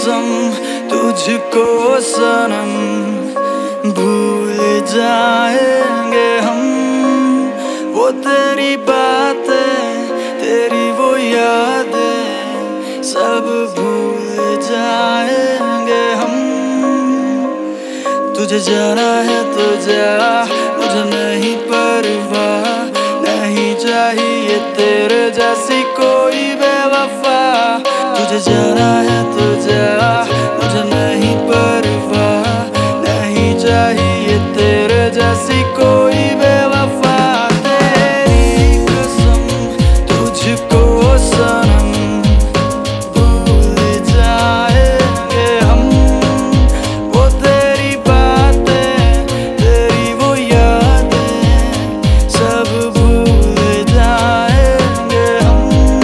कसम तुझको सनम, भूल जाएंगे हम वो तेरी बातें, तेरी वो यादें, सब भूल जाएंगे हम। तुझे जाना है तो जा, मुझे नहीं परवाह, नहीं चाहिए तेरे जैसी कोई बेवफा। तुझे जाना है तो जा, मुझे नहीं परवाह, नहीं चाहिए तेरे जैसी कोई बेवफा। तेरी कसम तुझको सनम, भूल जाएंगे हम वो तेरी बातें, तेरी वो यादें, सब भूल जाएंगे हम।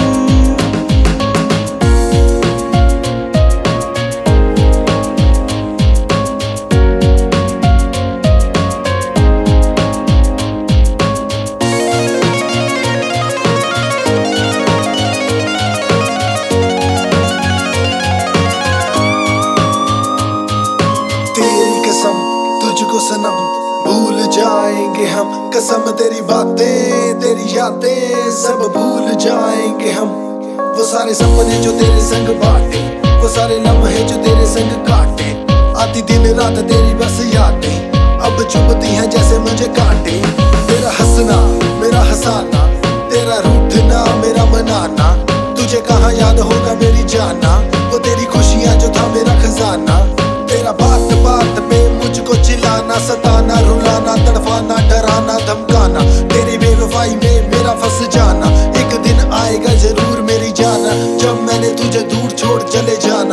कसम तुझको सनम, भूल जाएंगे हम। कसम तेरी बातें, तेरी यादें, सब भूल जाएंगे हम। वो सारे सपने जो तेरे संग बांटे, वो सारे लम्हे जो तेरे संग काटे, आती दिन रात तेरी बस यादें, अब चुभती हैं जैसे मुझे काटे। तेरा हंसना मेरा हंसाना, तेरा रूठना मेरा मनाना, तुझे कहाँ याद होगा मेरी जाना, वो तेरी खुशियाँ जो था मेरा खजाना। तेरा बात बात पे मुझको चिल्लाना, सताना, रुलाना, तड़पाना, डराना, धमकाना, तेरी बेवफाई में मेरा फंस जाना। एक दिन आएगा जरूर मेरी जाना, जब मैंने तुझे दूर छोड़ चले जाना,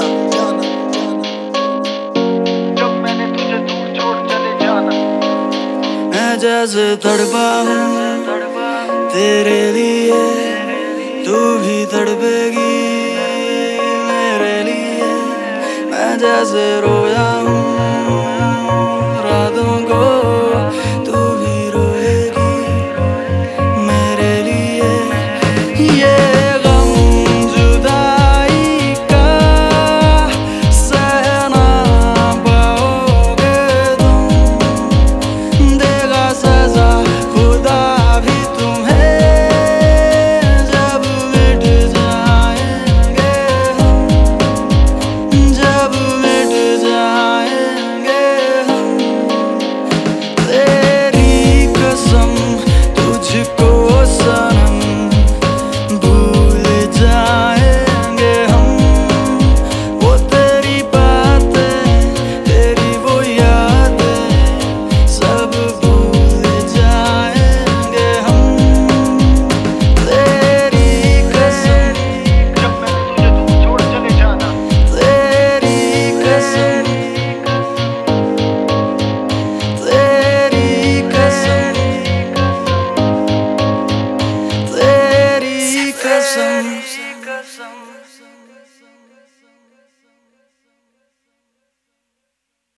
जब मैंने तुझे दूर छोड़ चले जाना। मैं जैसे तड़पा हूँ तेरे लिए, तू भी तड़पेगी मेरे लिए। मैं जैसे रोया हूँ